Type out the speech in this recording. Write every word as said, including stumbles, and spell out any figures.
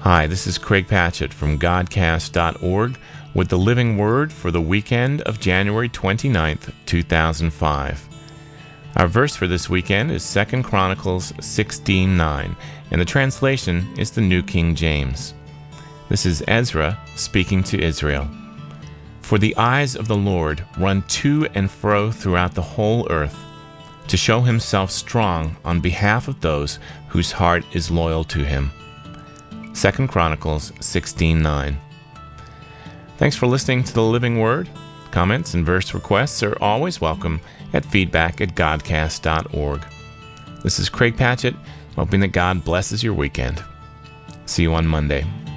Hi, this is Craig Patchett from Godcast dot org with the Living Word for the weekend of January twenty-ninth, two thousand five. Our verse for this weekend is Second Chronicles sixteen nine, and the translation is the New King James. This is Ezra speaking to Israel. For the eyes of the Lord run to and fro throughout the whole earth, to show himself strong on behalf of those whose heart is loyal to him. Second Chronicles sixteen nine. Thanks for listening to the Living Word. Comments and verse requests are always welcome at feedback at Godcast dot org. This is Craig Patchett, hoping that God blesses your weekend. See you on Monday.